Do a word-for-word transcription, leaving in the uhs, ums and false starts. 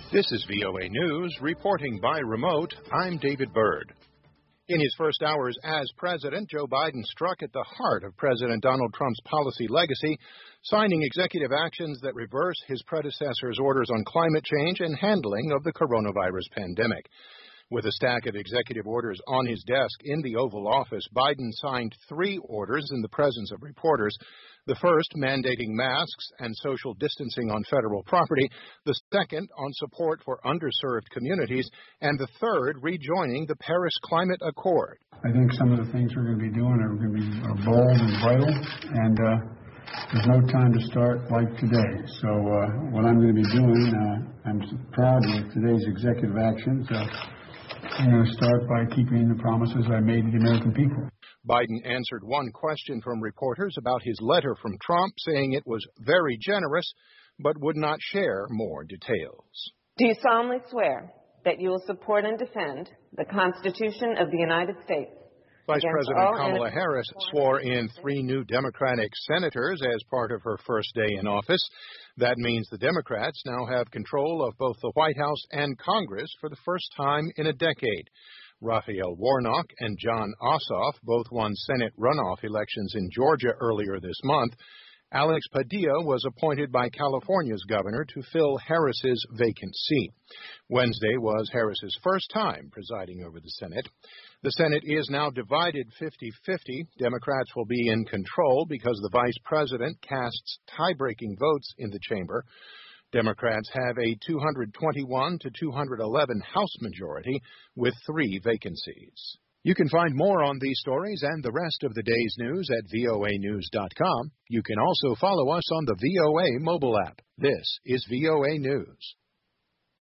This is V O A News, reporting by remote. I'm David Byrd. In his first hours as president, Joe Biden struck at the heart of President Donald Trump's policy legacy, signing executive actions that reverse his predecessor's orders on climate change and handling of the coronavirus pandemic. With a stack of executive orders on his desk in the Oval Office, Biden signed three orders in the presence of reporters. The first mandating masks and social distancing on federal property, the second on support for underserved communities, and the third rejoining the Paris Climate Accord. I think some of the things we're going to be doing are going to be are bold and vital, and uh, there's no time to start like today. So uh, what I'm going to be doing, uh, I'm proud of today's executive actions. Uh, I'm going to start by keeping the promises I made to the American people. Biden answered one question from reporters about his letter from Trump, saying it was very generous, but would not share more details. Do you solemnly swear that you will support and defend the Constitution of the United States? Vice President Kamala Harris swore in three new Democratic senators as part of her first day in office. That means the Democrats now have control of both the White House and Congress for the first time in a decade. Raphael Warnock and Jon Ossoff both won Senate runoff elections in Georgia earlier this month. Alex Padilla was appointed by California's governor to fill Harris's vacant seat. Wednesday was Harris's first time presiding over the Senate. The Senate is now divided fifty-fifty. Democrats will be in control because the vice president casts tie-breaking votes in the chamber. Democrats have a two hundred twenty-one to two hundred eleven House majority with three vacancies. You can find more on these stories and the rest of the day's news at V O A news dot com. You can also follow us on the V O A mobile app. This is V O A News.